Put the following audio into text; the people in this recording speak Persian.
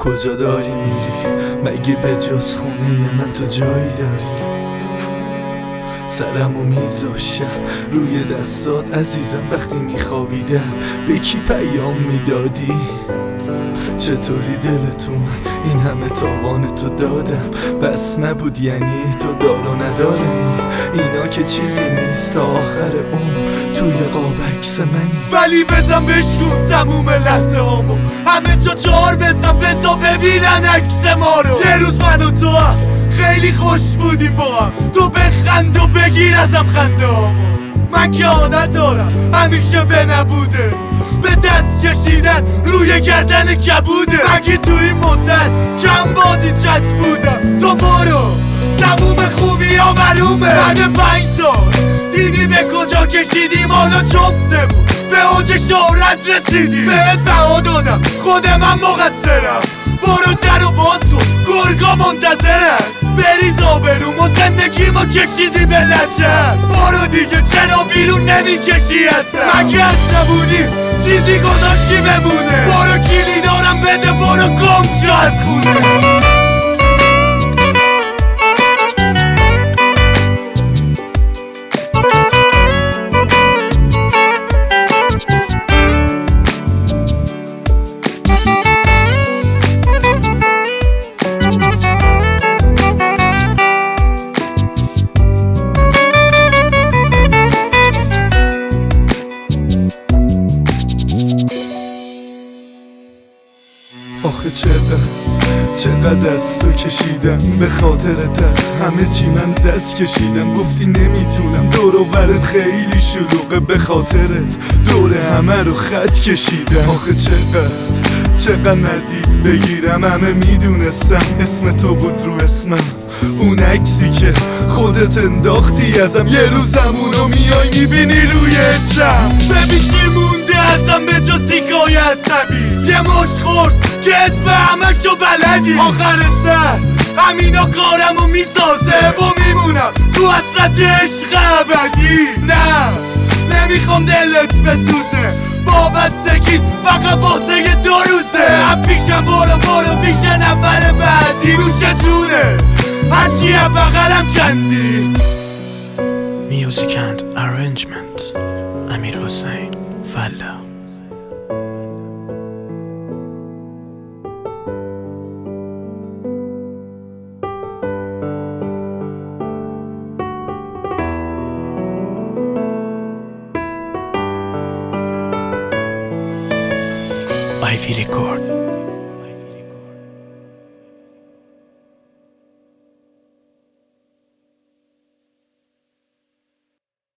کجا داری میری؟ مگه به جز خونه من تو جایی داری؟ سرمو میذاشم روی دستات عزیزم وقتی میخوابیدم، به کی پیام میدادی؟ چطوری دلت اومد این همه تاوان تو دادم؟ بس نبود یعنی تو دار و ندارمی؟ اینا که چیزی نیست تا آخر عمر توی قاب عکس منی. ولی بزن بشکن تموم لحظه هامو، همه جا چهار بزن ببینن عکس ما رو. یه روز من و تو هم خیلی خوش بودیم با هم، تو بخند و بگیر ازم خنده هامو. من که عادت دارم همیشه به نبوده، به دست کشیدن روی گردن کبوده. مگه تو این مدت کم بازی چت بودم؟ تو برو تموم خوبی ها معلومه. بعد 5 سال دیدی به کجا کشیدیم، حالا جفته بود به اوج شهرت رسیدیم. بهت بها دادم خود من مقصرم، برو در و باز کن گرگا منتظرن. بریز آبروم و زندگیمو کشیدی به لجن، برو دیگه چرا بیرون نمیکشی اصلا؟ مگه از نبودی چیزی گذاشتی بمونه؟ برو کلی دارم بده برو گم شو از خونه. آخه چقدر از تو کشیدم، به خاطرت از همه چی من دست کشیدم. گفتی نمیتونم، دور و برت خیلی شلوغه، به خاطرت دور همه رو خط کشیدم. آخه چقدر ندید بگیرم، همه میدونستم اسم تو بود رو اسمم. اون عکسی که خودت انداختی ازم، یه روز همونو میای میبینی روی اجرم. ببین چی مونده ازم به جز تیکای عصبی، یه مش خورد که اسم همشو بلدی. آخر سر همینا کارمو میسازه و میمونم تو حسرت عشق ابدی. نه نمیخوام دلت بسوزه، وابستگیت فقط واسه 2 روزه. پیشم برو پیش نفر بعدی، نوش جونه هرچی بغلم کندی. Music and arrangement امیر حسین فلا. Ivy Record.